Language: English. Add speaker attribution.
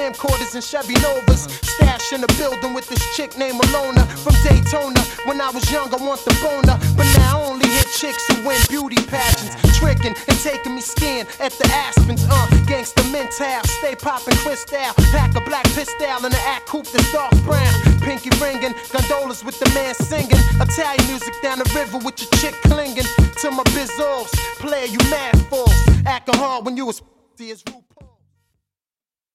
Speaker 1: camcorders and Chevy Novas. Stash in the building with this chick named Alona from Daytona. When I was young, I want the boner, but now I only hit chicks who win beauty pageants, tricking and taking me skiing at the Aspens. Gangsta mental, stay poppin' crystal, pack a black pistol in the act coupe that's dark brown. Pinky ringing, gondolas with the man singing, Italian music down the river with your chick clinging to my bizzles. Player, you mad fools, acting hard when you was as